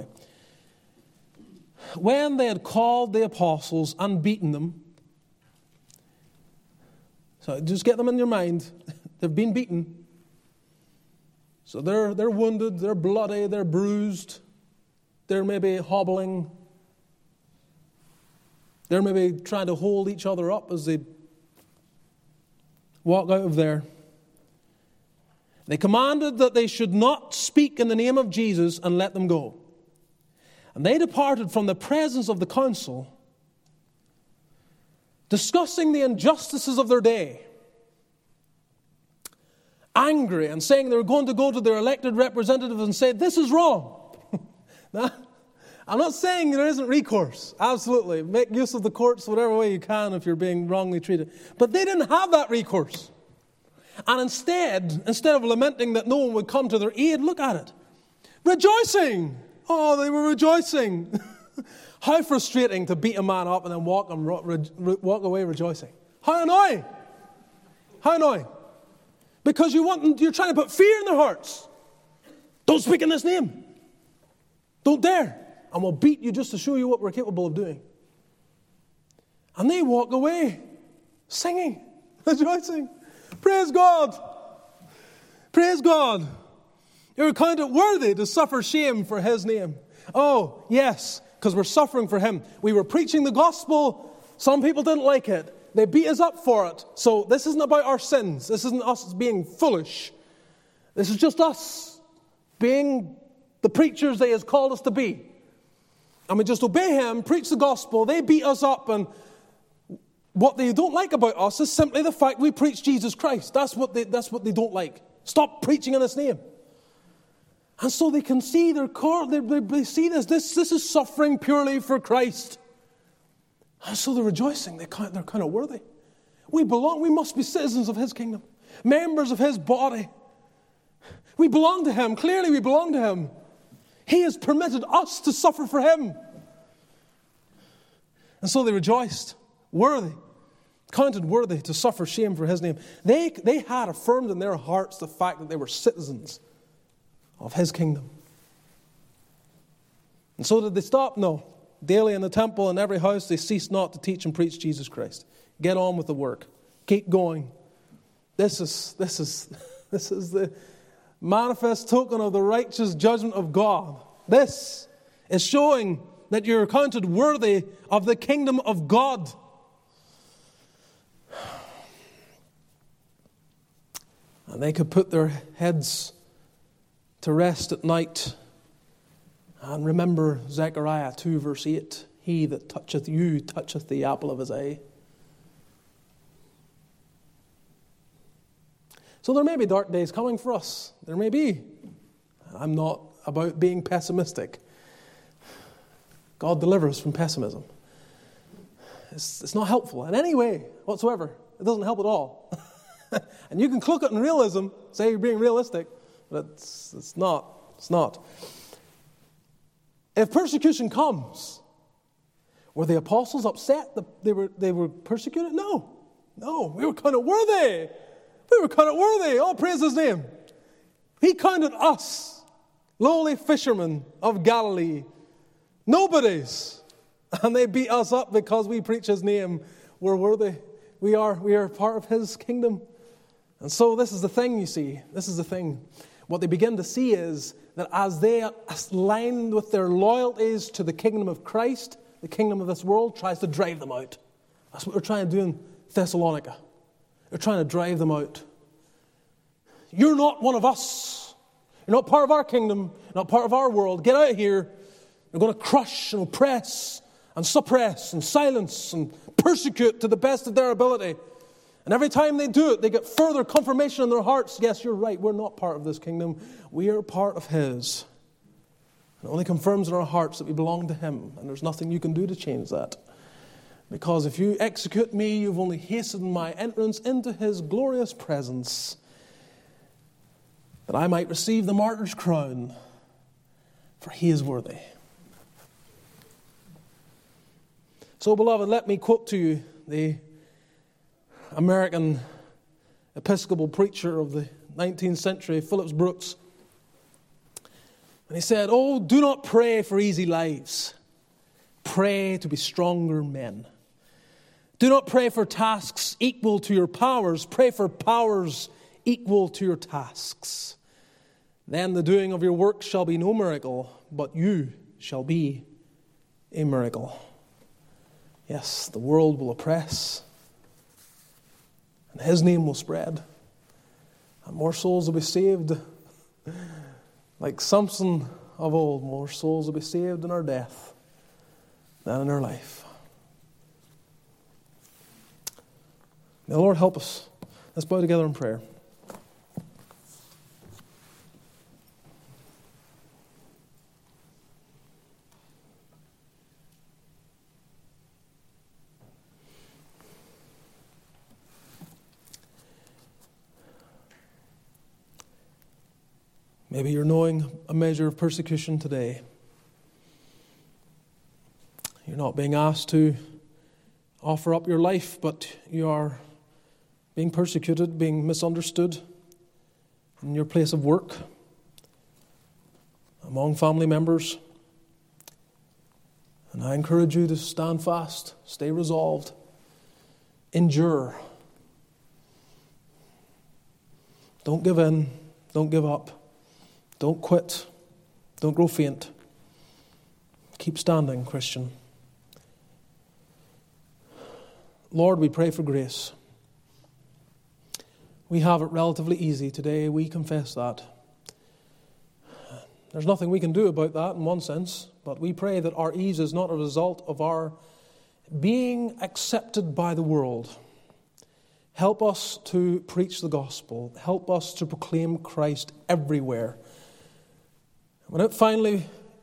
When they had called the apostles and beaten them, so just get them in your mind, they've been beaten. So they're they're wounded, they're bloody, they're bruised, they're maybe hobbling, they're maybe trying to hold each other up as they walk out of there. They commanded that they should not speak in the name of Jesus and let them go. And they departed from the presence of the council, discussing the injustices of their day, angry and saying they were going to go to their elected representatives and say, this is wrong. Now, I'm not saying there isn't recourse. Absolutely. Make use of the courts whatever way you can if you're being wrongly treated. But they didn't have that recourse. And instead, instead of lamenting that no one would come to their aid, look at it. Rejoicing. Oh, they were rejoicing. How frustrating to beat a man up and then walk, and re- re- walk away rejoicing. How annoying. How annoying. Because you want, you're trying to put fear in their hearts. Don't speak in this name. Don't dare. And we'll beat you just to show you what we're capable of doing. And they walk away singing, rejoicing. Praise God. Praise God. You're counted worthy to suffer shame for His name. Oh, yes, because we're suffering for Him. We were preaching the gospel. Some people didn't like it. They beat us up for it. So this isn't about our sins. This isn't us being foolish. This is just us being the preachers that He has called us to be. And we just obey Him, preach the gospel. They beat us up, and what they don't like about us is simply the fact we preach Jesus Christ. That's what they, that's what they don't like. Stop preaching in His name. And so they can see their core, they, they, they see this, this, this is suffering purely for Christ. And so they're rejoicing. They kind, they're kind of worthy. We belong, we must be citizens of His kingdom, members of His body. We belong to Him. Clearly we belong to Him. He has permitted us to suffer for Him. And so they rejoiced, worthy, counted worthy to suffer shame for His name. They, they had affirmed in their hearts the fact that they were citizens of His kingdom. And so did they stop? No. Daily in the temple and every house they ceased not to teach and preach Jesus Christ. Get on with the work. Keep going. This is, this is, this is the manifest token of the righteous judgment of God. This is showing that you're counted worthy of the kingdom of God. And they could put their heads to rest at night and remember Zechariah two verse eight. He that toucheth you toucheth the apple of His eye. So there may be dark days coming for us. There may be. I'm not about being pessimistic. God deliver us from pessimism. It's, it's not helpful in any way whatsoever. It doesn't help at all. And you can cloak it in realism, say you're being realistic, but it's, it's not. It's not. If persecution comes, were the apostles upset that they were they were persecuted? No. No. We were counted worthy. We were counted worthy. Oh, praise His name. He counted us, lowly fishermen of Galilee, nobodies. And they beat us up because we preach His name. We're worthy. We are, we are part of His kingdom. And so this is the thing, you see. This is the thing. What they begin to see is that as they align with their loyalties to the kingdom of Christ, the kingdom of this world tries to drive them out. That's what they're trying to do in Thessalonica. They're trying to drive them out. You're not one of us. You're not part of our kingdom. You're not part of our world. Get out of here. They're going to crush and oppress and suppress and silence and persecute to the best of their ability. And every time they do it, they get further confirmation in their hearts. Yes, you're right. We're not part of this kingdom. We are part of His. It only confirms in our hearts that we belong to Him, and there's nothing you can do to change that. Because if you execute me, you've only hastened my entrance into His glorious presence, that I might receive the martyr's crown, for He is worthy. So, beloved, let me quote to you the American Episcopal preacher of the nineteenth century, Phillips Brooks. And he said, "Oh, do not pray for easy lives. Pray to be stronger men. Do not pray for tasks equal to your powers. Pray for powers equal to your tasks. Then the doing of your work shall be no miracle, but you shall be a miracle." Yes, the world will oppress, and His name will spread, and more souls will be saved. Like Samson of old, more souls will be saved in our death than in our life. May the Lord help us. Let's bow together in prayer. Maybe you're knowing a measure of persecution today. You're not being asked to offer up your life, but you are being persecuted, being misunderstood in your place of work, among family members. And I encourage you to stand fast, stay resolved, endure. Don't give in, don't give up. Don't quit. Don't grow faint. Keep standing, Christian. Lord, we pray for grace. We have it relatively easy today. We confess that. There's nothing we can do about that in one sense, but we pray that our ease is not a result of our being accepted by the world. Help us to preach the gospel. Help us to proclaim Christ everywhere. When it finally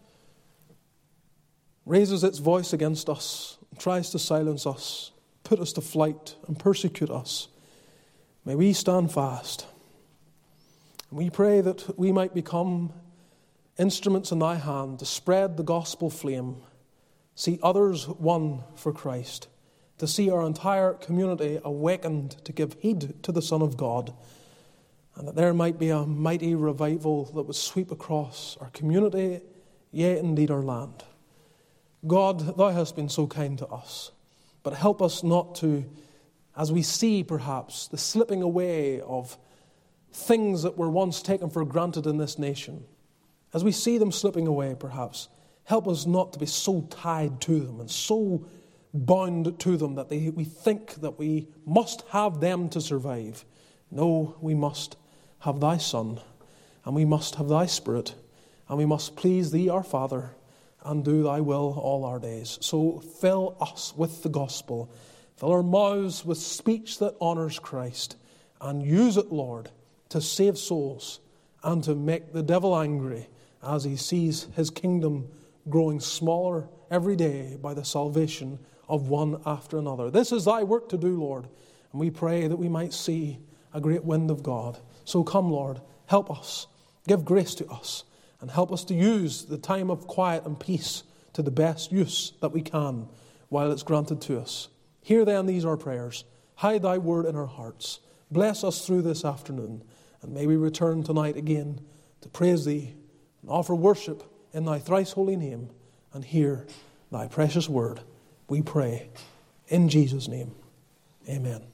raises its voice against us, tries to silence us, put us to flight, and persecute us, may we stand fast. We pray that we might become instruments in Thy hand to spread the gospel flame, see others won for Christ, to see our entire community awakened to give heed to the Son of God, and that there might be a mighty revival that would sweep across our community, yea, indeed our land. God, Thou hast been so kind to us, but help us not to, as we see perhaps the slipping away of things that were once taken for granted in this nation, as we see them slipping away perhaps, help us not to be so tied to them and so bound to them that they, we think that we must have them to survive. No, we must have Thy Son, and we must have Thy Spirit, and we must please Thee, our Father, and do Thy will all our days. So fill us with the gospel, fill our mouths with speech that honors Christ, and use it, Lord, to save souls and to make the devil angry as he sees his kingdom growing smaller every day by the salvation of one after another. This is Thy work to do, Lord, and we pray that we might see a great wind of God. So come, Lord, help us, give grace to us, and help us to use the time of quiet and peace to the best use that we can while it's granted to us. Hear then these our prayers. Hide Thy word in our hearts. Bless us through this afternoon, and may we return tonight again to praise Thee and offer worship in Thy thrice holy name and hear Thy precious word. We pray in Jesus' name. Amen.